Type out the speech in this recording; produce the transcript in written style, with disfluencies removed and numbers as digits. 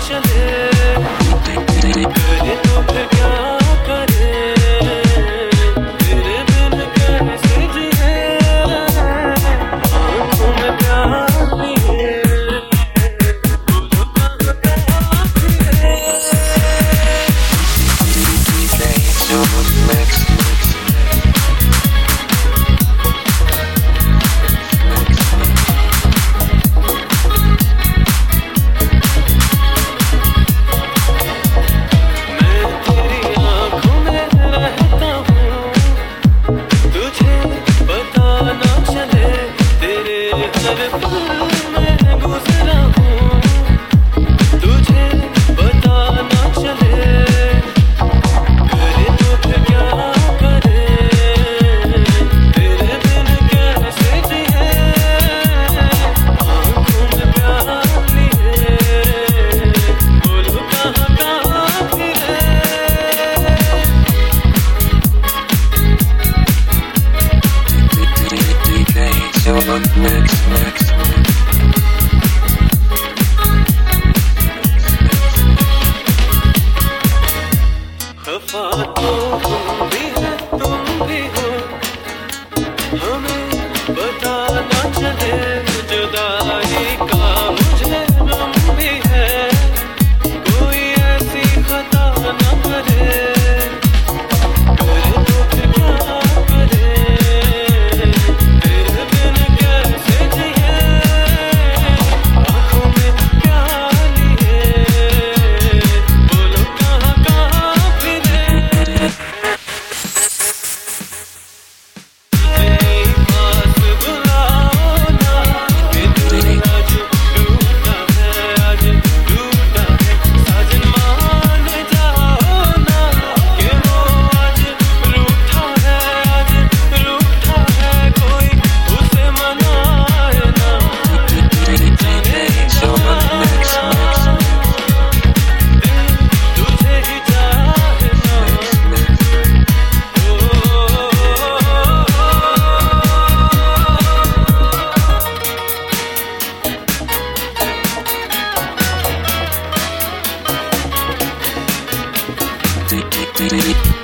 चले करे तो फिर क्या करे तेरे बिन कैसे जिए आँखों में प्यार लिए बोलो कहाँ कहाँ फिरे खफा तो हम भी हैं तुम भी हो हमें बताना चले जुदाई का मुझे गम भी है कोई ऐसी खता न करे करे तो फिर क्या करे तेरे बिन कैसे जिए आँखों में प्यार लिए बोलो कहाँ कहाँ फिरे पास बुलाओ ना कि दिल आज टूटा है आज टूटा है साजन मान जाओ ना कि वो आज रूठा है कोई उसे मनाए ना जाने तुझे ही चाहे ना Did